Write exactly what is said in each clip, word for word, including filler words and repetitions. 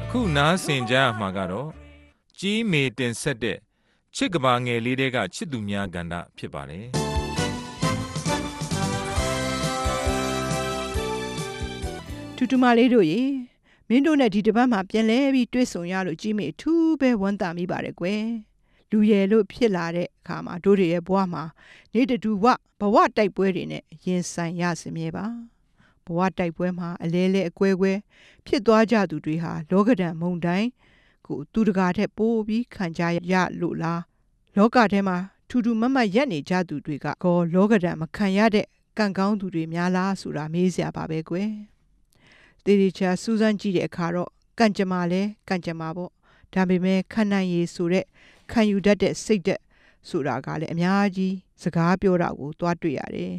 ခုနားဆင်ကြမှာကတော့ကြီးမေတင်ဆက်တဲ့ချစ်ကဘာငယ်လေးတွေကချစ်သူများကဏ္ဍဖြစ်ပါတယ်တူတူမလေးတို့ရေမင်းတို့နဲ့ဒီတစ်ပတ်မှာပြန်လဲပြီးတွေ့ဆုံရလို့ကြီးမေအထူးပဲဝမ်းသာမိပါတယ်ကွယ်လူရယ်လို့ဖြစ်လာတဲ့အခါမှာတို့တွေရဲ့ဘဝမှာနေတူဝဘဝတိုက်ပွဲတွေနဲ့ရင်ဆိုင်ရစမြဲပါဘဝတိုက်ပွဲမှာအလဲလဲအကွဲကွဲဖြစ်သွားကြသူတွေဟာလောကဓာတ်မုန်တိုင်းကိုသူတကာထက်ပိုပြီးခံကြရလို့လားလောကထဲမှာထူးထူးမတ်မတ်ရက်နေကြသူတွေကကောလောကဓာတ်မခံရတဲ့ကံကောင်းသူတွေများလားဆိုတာမေးစရာပါပဲကွယ်တေရီချာစူးစမ်းကြည့်တဲ့အခါတော့ကံကြမ္မာလဲကံကြမ္မာပေါ့ဒါပေမဲ့ခံနိုင်ရည်ဆိုတဲ့ခံယူတတ်တဲ့စိတ်သက်ဆိုတာကလည်းအများကြီးစကားပြောတာကိုသွားတွေ့ရတယ်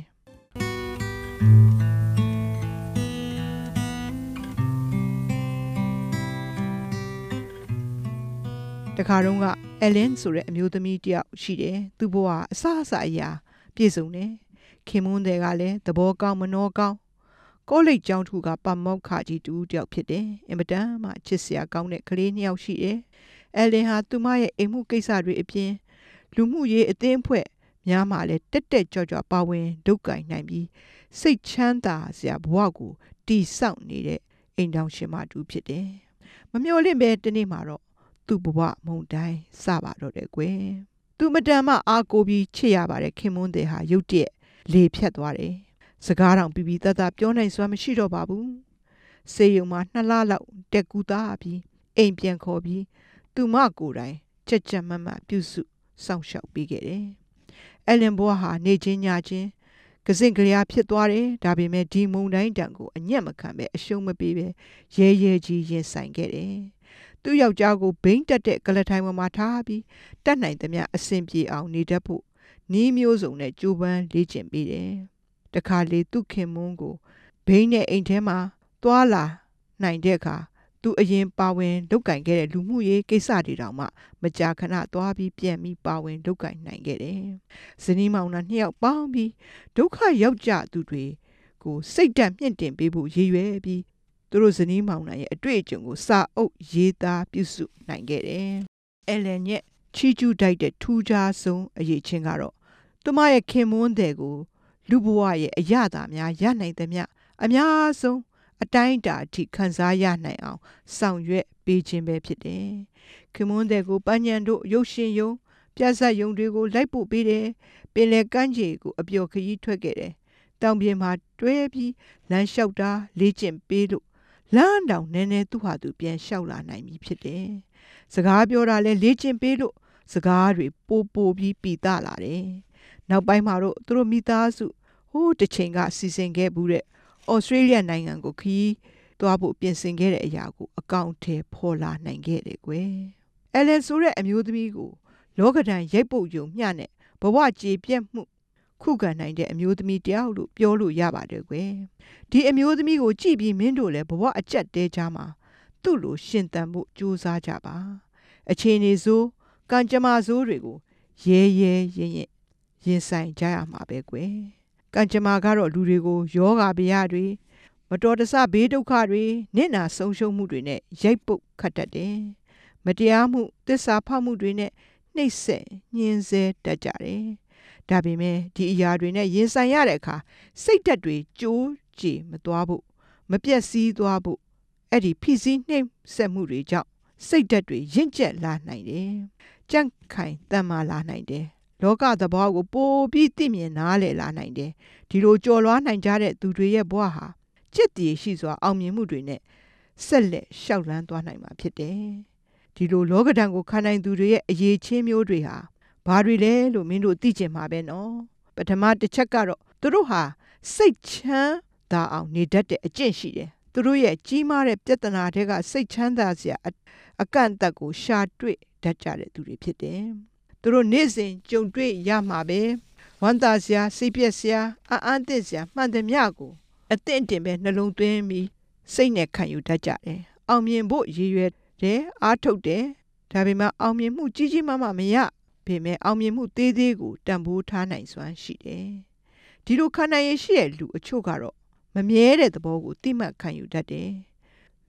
တခါတော့ကအလင်းဆိုတဲ့အမျိုးသမီးတယောက်ရှိတယ်သူ့ဘဝအဆအဆအရာပြည့်စုံတယ်ခင်မွန်းတယ်ကလည်းသဘောကောင်းမနှောကောင်းကောလိပ်ကျောင်းထူကပါမောက္ခကြီးတူတယောက်ဖြစ်တယ်အင်မတန်မှချစ်စရာကောင်းတဲ့ကလေးနှစ်ယောက်ရှိတယ်အလင်းဟာသူမရဲ့အိမ်မှုကိစ္စတွေအပြင်လူမှုရေးအသင်းအဖွဲ့များမှလည်းတက်တက်ကြွကြွပါဝင်ဒုက္ကိုင်နိုင်ပြီးစိတ်ချမ်းသာစရာဘဝကိုတည်ဆောက်နေတဲ့အိမ်တောင်ရှင်မတူဖြစ်တယ်မမျှော်လင့်ပဲတနေ့မှာတော့သူ့ဘဝမုန်တိုင်းစပါတော့တယ်ကွယ်သူမတန်မှအားကိုပြီးချစ်ရပါတယ်ခင်မွန်းတယ်ဟာရုတ်တရက်လေဖြတ်သွားတယ်စကားတောင်ပြပြတတ်တတ်ပြောနိုင်စွမ်းမရှိတော့ပါဘူးစေယုံမှာနှစ်လလောက်တက်ကူသားပြီးအိမ်ပြန်ခေါ်ပြီးသူမကိုယ်တိုင်ချက်ချက်မတ်မတ်ပြုစုစောင့်ရှောက်ပေးခဲ့တယ်အလင်ဘွားဟာနေချင်းညချင်းကစင်ကလေးဖြစ်သွားတယ်ဒါပေမဲ့ဒီမုန်တိုင်းတန်ကိုအညက်မခံပဲအရှုံးမပေးပဲရဲရဲကြီးရင်ဆိုင်ခဲ့တယ်သူ့ယောက်ျားကိုဘိန်းတက်တဲ့ကလထိုင်ပေါ်မှာထားပြီးတတ်နိုင်သမျှအဆင်ပြေအောင်နေတတ်ဖို့နီးမျိုးစုံနဲ့ကြိုးပမ်းလေ့ကျင့်ပေးတယ်တခါလေသူ့ခင်မွန်းကိုဘိန်းနဲ့အိမ်ထဲမှာသွားလာနိုင်တဲ့အခါသူအရင်ပါဝင်လုပ်ကင်ခဲ့တဲ့လူမှုရေးကိစ္စတွေတောင်မှမကြာခဏသွားပြီးပြန်ပြီးပါဝင်လုပ်ကင်နိုင်ခဲ့တယ်ဇနီးမောင်နှံနှစ်ယောက်ပေါင်းပြီးဒုက္ခရောက်ကြသူတွေကိုစိတ်ဓာတ်မြင့်တင်ပေးဖို့ရည်ရွယ်ပြီးသူတို့ဇနီးမောင်နှံရဲ့အတွေ့အကြုံကိုစာအုပ်ရေးသားပြုစုနိုင်ခဲ့တယ်အလန်ရဲ့ချီကျူးတိုက်တဲ့ထူးခြားဆုံးအရေးချင်းကတော့သူမရဲ့ခင်မွန်းတဲ့ကိုလူဘဝရဲ့အရသာများရနိုင်သမျှအများဆုံးအတိုင်းအတာအထိခံစားရနိုင်အောင်ဆောင်ရွက်ပေးခြင်းပဲဖြစ်တယ်။ခင်မွန်းတဲ့ကိုပန်းညံတို့ရုပ်ရှင်ယုံပြဇာတ်ယုံတွေကိုလိုက်ပို့ပေးတယ်။ပင်လယ်ကမ်းခြေကိုအပျော်ခရီးထွက်ခဲ့တယ်။တောင်ပြင်မှာတွဲပြီးလမ်းလျှောက်တာလေ့ကျင့်ပေးလို့လမ်းတောင်နည်းနည်းသူ့ဟာသူပြန်လျှောက်လာနိုင်ပြီဖြစ်တယ်။စကားပြောတာလဲလေ့ကျင့်ပေးလို့စကားတွေပိုပိုပြီးပီသလာတယ်။နောက်ပိုင်းမှာတော့သူတို့မိသားစုဟိုးတစ်ချိန်ကစီစဉ်ခဲ့ဘူးတဲ့ဩစတြေးလျနိုင်ငံကိုခရီးသွားဖို့ပြင်ဆင်ခဲ့တဲ့အရာကိုအကောင့်ထဲပေါ်လာနိုင်ခဲ့တယ်ကွယ်။အလန်ဆိုတဲ့အမျိုးသမီးကိုလောကဓာတ်ရိုက်ပုတ်ယုံမျှနဲ့ဘဝကြေပြတ်မှုခုခံနိုင်တဲ့အမျိုးသမီးတယောက်လို့ပြောလို့ရပါတယ်ကွယ်။ဒီအမျိုးသမီးကိုကြည့်ပြီးမင်းတို့လည်းဘဝအကျက်တဲချာမှာသူ့လိုရှင်သန်ဖို့ကြိုးစားကြပါ။အခြေအနေဆိုးကံကြမ္မာဆိုးတွေကိုရဲရဲရင်ရင်ရင်ဆိုင်ကြရမှာပဲကွယ်။ကံကြမ္မာကတော့လူတွေကိုယောဂဗျာတွေမတော်တဆဘေးဒုက္ခတွေနစ်နာဆုံးရှုံးမှုတွေနဲ့ရိုက်ပုတ်ခတ်တတ်တယ်။မတရားမှုသစ္စာဖောက်မှုတွေနဲ့နှိပ်စက်ညှင်းဆဲတတ်ကြတယ်။ဒါပေမဲ့ဒီအရာတွေနဲ့ရင်ဆိုင်ရတဲ့အခါစိတ်ဓာတ်တွေကြိုးကြေမသွားဖို့မပြက်စီးသွားဖို့အဲ့ဒီဖိစီးနှိပ်စက်မှုတွေကြောင့်စိတ်ဓာတ်တွေရင့်ကျက်လာနိုင်တယ်။ကြံ့ခိုင်တန်မာလာနိုင်တယ်။လောကသဘောကိုပိုပြီးသိမြင်နားလည်လာနိုင်တယ်ဒီလိုကြော်လွှားနိုင်ကြတဲ့သူတွေရဲ့ဘဝဟာจิตတည်ရှိစွာအောင်မြင်မှုတွေနဲ့ဆက်လက်ရှောက်လန်းသွားနိုင်မှာဖြစ်တယ်ဒီလိုလောကဓာတ်ကိုခံနိုင်သူတွေရဲ့အရေးချင်းမျိုးတွေဟာဘာတွေလဲလို့မင်းတို့သိကျင်မှာပဲနော်ပထမတစ်ချက်ကတော့သူတို့ဟာစိတ်ချမ်းသာအောင်နေတတ်တဲ့အကျင့်ရှိတယ်သူတို့ရဲ့ကြီးမားတဲ့ပြဿနာတွေကစိတ်ချမ်းသာစရာအကန့်အသတ်ကိုရှာတွေ့တတ်ကြတဲ့သူတွေဖြစ်တယ်သူတို့နေ့စဉ်ကြုံတွေ့ရမှာပဲဝမ်းသာစရာစိတ်ပြည့်စရာအံ့အားသင့်စရာမှန်သမျှကိုအသင့်တင်ပဲနှလုံးသွင်းပြီးစိတ်နဲ့ခံယူတတ်ကြတယ်အောင်မြင်ဖို့ရည်ရွယ်တယ်အားထုတ်တယ်ဒါပေမဲ့အောင်မြင်မှုကြီးကြီးမားမားမရပေမဲ့အောင်မြင်မှုသေးသေးကိုတန်ဖိုးထားနိုင်စွမ်းရှိတယ်ဒီလိုခံနိုင်ရရှိတဲ့လူအချို့ကတော့မမြဲတဲ့သဘောကိုသိမှတ်ခံယူတတ်တယ်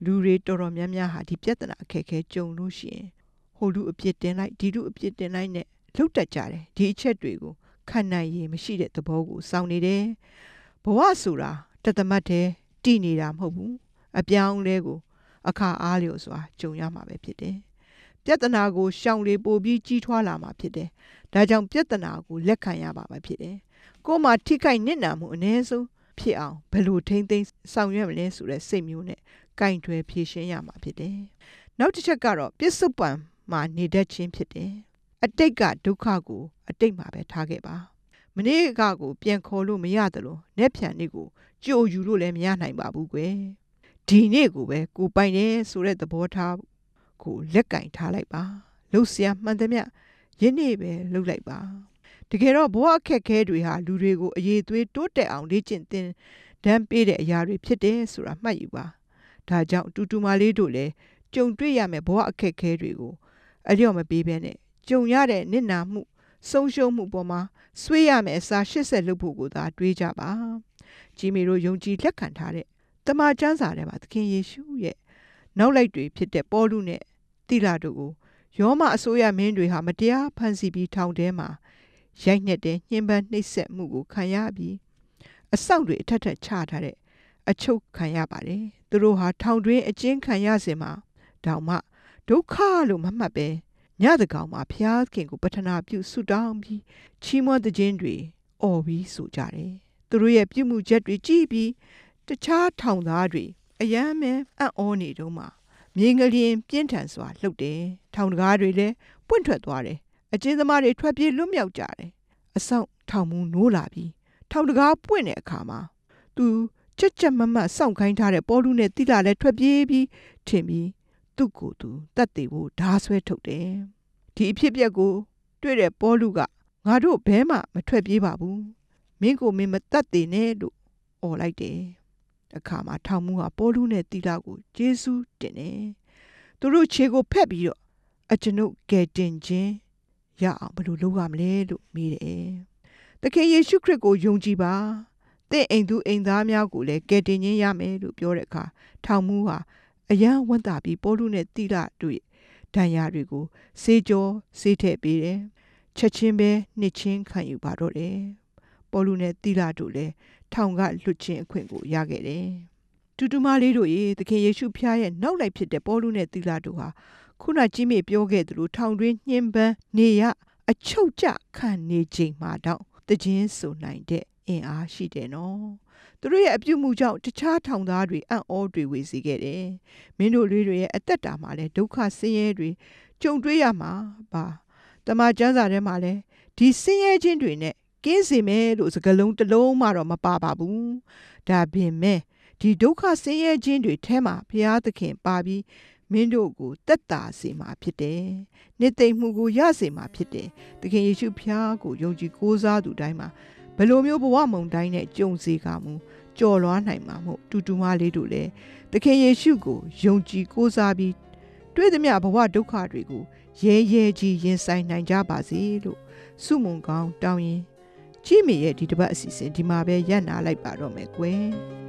လူတွေတော်တော်များများဟာဒီပြဿနာအခက်အခဲကြုံလို့ရှိရင်ဟိုလူအပြစ်တင်လိုက်ဒီလူအပြစ်တင်လိုက်နဲ့လှုပ်တက်ကြတယ်ဒီအချက်တွေကိုခံနိုင်ရမရှိတဲ့သဘောကိုစောင့်နေတယ်ဘဝဆိုတာတသမတ်တဲ့တည်နေတာမဟုတ်ဘူးအပြောင်းလဲကိုအခါအားလျော်စွာကြုံရမှာပဲဖြစ်တယ်ပြဿနာကိုရှောင်လေပို့ပြီးကြီးထွားလာမှာဖြစ်တယ်ဒါကြောင့်ပြဿနာကိုလက်ခံရပါမယ်ဖြစ်တယ်ကိုယ်မှာထိခိုက်နစ်နာမှုအ ਨੇ ဆုံးဖြစ်အောင်ဘယ်လိုထိမ့်သိမ်းဆောင်ရွက်မလဲဆိုတဲ့စိတ်မျိုးနဲ့ကင်တွယ်ဖြေရှင်းရမှာဖြစ်တယ်နောက်တစ်ချက်ကတော့ပြစ္ဆုတ်ပံမှာနေတတ်ခြင်းဖြစ်တယ်အတိတ်ကဒုက္ခကိုအတိတ်မှာပဲထားခဲ့ပါမနေ့ကကိုပြန်ခေါ်လို့မရသလိုနေ့ဖြန်နေ့ကိုကြိုယူလို့လည်းမရနိုင်ပါဘူးကွယ်ဒီနေ့ကိုပဲကိုပိုင်တယ်ဆိုတဲ့သဘောထားကိုလက်ကင်ထားလိုက်ပါလှုပ်ရှားမှန်သမျှယနေ့ပဲလှုပ်လိုက်ပါတကယ်တော့ဘဝအခက်အခဲတွေဟာလူတွေကိုအရေးသွေးတိုးတက်အောင်လေ့ကျင့်သင်တန်းပေးတဲ့အရာတွေဖြစ်တယ်ဆိုတာမှတ်ယူပါဒါကြောင့်တူတူမလေးတို့လည်းကြုံတွေ့ရမယ့်ဘဝအခက်အခဲတွေကိုအလျော့မပေးဘဲနဲ့ကြုံရတဲ့နစ်နာမှုဆုံးရှုံးမှုပေါ်မှာဆွေးရမယ့်အစားရှစ်ဆက်လုပ်ဖို့ကိုသာတွေးကြပါကြီးမေတို့ယုံကြည်လက်ခံထားတဲ့တမန်ကျမ်းစာထဲမှာသခင်ယေရှုရဲ့နောက်လိုက်တွေဖြစ်တဲ့ပေါလုနဲ့တိလတို့ကိုယောမအစိုးရမင်းတွေဟာမတရားဖန်ဆီးပြီးထောင်ထဲမှာရိုက်နှက်တဲ့ညှဉ်းပန်းနှိပ်စက်မှုကိုခံရပြီးအဆောက်တွေအထက်ထက်ချထားတဲ့အချုပ်ခံရပါတယ်သူတို့ဟာထောင်တွင်းအကျဉ်းခံရစဉ်မှာတောင်မှဒုက္ခလို့မမှတ်ပဲညတကောင်မှာဖျားခင်ကိုပထနာပြုဆုတောင်းပြီးချီးမွမ်းတဲ့ခြင်းတွေအော်ပြီးဆိုကြတယ်သူတို့ရဲ့ပြုမှုချက်တွေကြည့်ပြီးတခြားထောင်သားတွေအယမ်းမဲအံ့ဩနေတော့မှမြေငလျင်ပြင်းထန်စွာလှုပ်တယ်ထောင်တကားတွေလည်းပွင့်ထွက်သွားတယ်အကျဉ်းသမားတွေထွက်ပြေးလွတ်မြောက်ကြတယ်အဆောင်ထောင်မူနိုးလာပြီးထောင်တကားပွင့်တဲ့အခါမှာသူချက်ချက်မမတ်စောင့်ခိုင်းထားတဲ့ပေါလုနဲ့တိလလည်းထွက်ပြေးပြီးထင်ပြီးသူ့ကိုယ်သူတတ်သိဖို့ဓာဆွဲထုတ်တယ်ဒီအဖြစ်အပျက်ကိုတွေ့တဲ့ပေါလုကငါတို့ဘဲမှမထွက်ပြေးပါဘူးမင်းကိုမင်းမတတ်သေးနဲ့လို့អော်လိုက်တယ်အခါမှာထောင်မှုဟာပေါလုနဲ့တိလကိုယေရှုတင်တယ်သူတို့ခြေကိုဖက်ပြီးတော့အကျွန်ုပ်ကယ်တင်ခြင်းရအောင်ဘယ်လိုလုပ်ရမလဲလို့မေးတယ်သခင်ယေရှုခရစ်ကိုယုံကြည်ပါသင်အိမ်သူအိမ်သားများကိုလည်းကယ်တင်ခြင်းရမယ်လို့ပြောတဲ့အခါထောင်မှုဟာအယံဝတ်တာပြီးပေါလုနဲ့တိလတို့ဒဏ်ရာတွေကိုဆေးကြောဆေးထည့်ပေးတယ်ချက်ချင်းပဲနှစ်ချင်းခံယူပါတော့တယ်ပေါလုနဲ့တိလတို့လည်းထောင်ကလွတ်ခြင်းအခွင့်ကိုရခဲ့တယ်တူတူမလေးတို့ရေသခင်ယေရှုဖျားရဲ့နောက်လိုက်ဖြစ်တဲ့ပေါလုနဲ့တိလတို့ဟာခုနကြီးမေပြောခဲ့သလိုထောင်တွင်းညှဉ်းပန်းနေရအချုပ်ကျခံနေချိန်မှာတော့တခြင်းဆိုနိုင်တဲ့အင်အားရှိတယ်နော်သူတို့ရဲ့အပြုမှုကြောင့်တခြားထောင်သားတွေအံ့ဩတွေဝေစေခဲ့တယ်မင်းတို့လေးတွေရဲ့အသက်တာမှာလည်းဒုက္ခဆင်းရဲတွေကြုံတွေ့ရမှာပါတမန်ကျမ်းစာထဲမှာလည်းဒီဆင်းရဲခြင်းတွေနဲ့ကင်းစေမယ်လို့စကားလုံးတစ်လုံးမှတော့မပါပါဘူးဒါပြင်မဲ့ဒီဒုက္ခဆင်းရဲခြင်းတွေထဲမှာဘုရားသခင်ပါပြီးမင်းတို့ကိုသက်သာစေမှာဖြစ်တယ်။နှစ်သိမ့်မှုကိုရစေမှာဖြစ်တယ်။သခင်ယေရှုဖျားကိုယုံကြည်ကိုးစားသူတိုင်းမှာဘယ်လိုမျိုးဘဝမုန်တိုင်းနဲ့ကြုံစေကမူကြော်လွှားနိုင်မှာမို့တူတူမလေးတို့လည်းသခင်ယေရှုကိုယုံကြည်ကိုးစားပြီးတွေ့သမျှဘဝဒုက္ခတွေကိုရဲရဲကြီးရင်ဆိုင်နိုင်ကြပါစေလို့ဆုမွန်ကောင်းတောင်းရင်ကြီးမေရဲ့ဒီတစ်ပတ်အစီအစဉ်ဒီမှာပဲရပ်နာလိုက်ပါတော့မယ်ကွယ်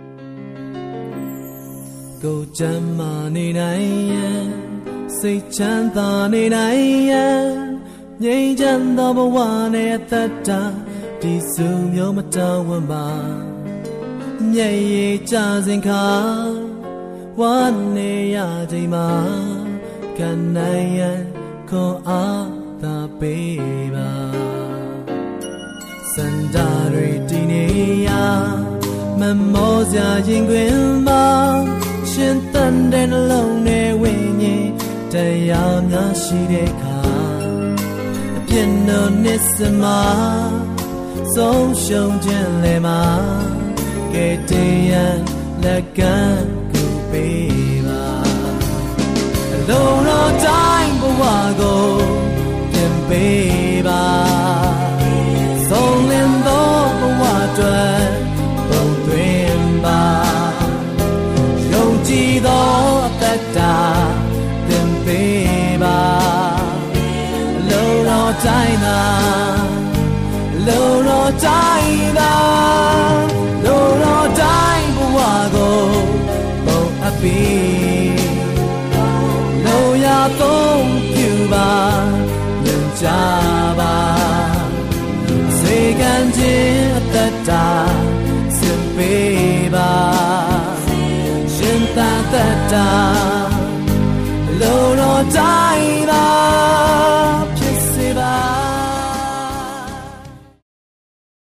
ကိုချမ်းမနေနိုင်ရင်စိတ်ချမ်းသာနေနိုင်ရင်ငြိမ်းချမ်းသောဘဝနဲ့အသက်တာဒီစုမျိုးမတော်ဝမ်းပါမျက်ရည်ကျစဉ်ခါဝမ်းနေရချိန်မှာခံနိုင်ရင်ကိုအားသာပေးပါစန္ဒာတွေတည်နေရမမောစရာရင်ခွင်မှာရှင်တန်တဲ့နှလုံးနဲ့ဝိညာဉ်တရားများရှိတဲ့အခါအပြစ်တို့နှစ်စမဆုံးရှုံးခြင်းလည်းမှာကဲတရားလက်ကမ်းကိုပေးပါအလုံးတော်တိုင်းဘဝကိုပြန်ပေးပါဆုံးလင်းသောဘဝအတွက်ပုံသွင်းပါယုံကြည်သောအသက်တာသင်ပေးပါအလုံးတော်တိုင်းသာအလုံးတော်တိုင်းသာအလုံးတော်တိုင်းဘဝကိုပုံအပ်ပေးသုံးပြပါညွှန်ကြားပါစေကံခြင်းအသက်တာစင်ပေးပါရှင်သာသက်တာလိုတော်တိုင်း